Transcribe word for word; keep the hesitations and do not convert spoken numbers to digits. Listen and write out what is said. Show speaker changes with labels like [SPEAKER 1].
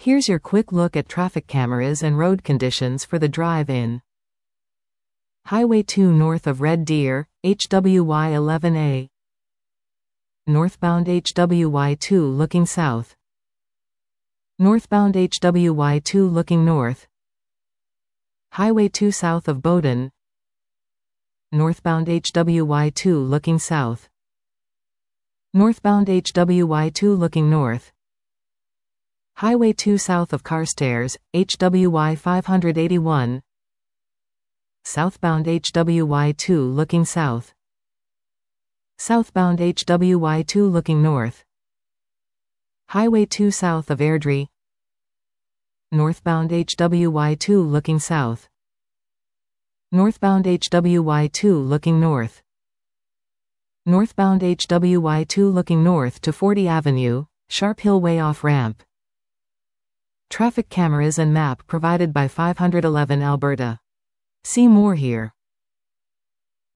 [SPEAKER 1] Here's your quick look at traffic cameras and road conditions for the drive in. Highway two north of Red Deer, H W Y eleven A. Northbound H W Y two looking south. Northbound H W Y two looking north. Highway two south of Bowdoin. Northbound H W Y two looking south. Northbound H W Y two looking north. Highway two south of Carstairs, H W Y five eighty-one. Southbound H W Y two looking south. Southbound H W Y two looking north. Highway two south of Airdrie. Northbound H W Y two looking south. Northbound H W Y two looking north. Northbound H W Y two looking north to fortieth Avenue, Sharp Hill Way off ramp. Traffic cameras and map provided by five eleven Alberta. See more here.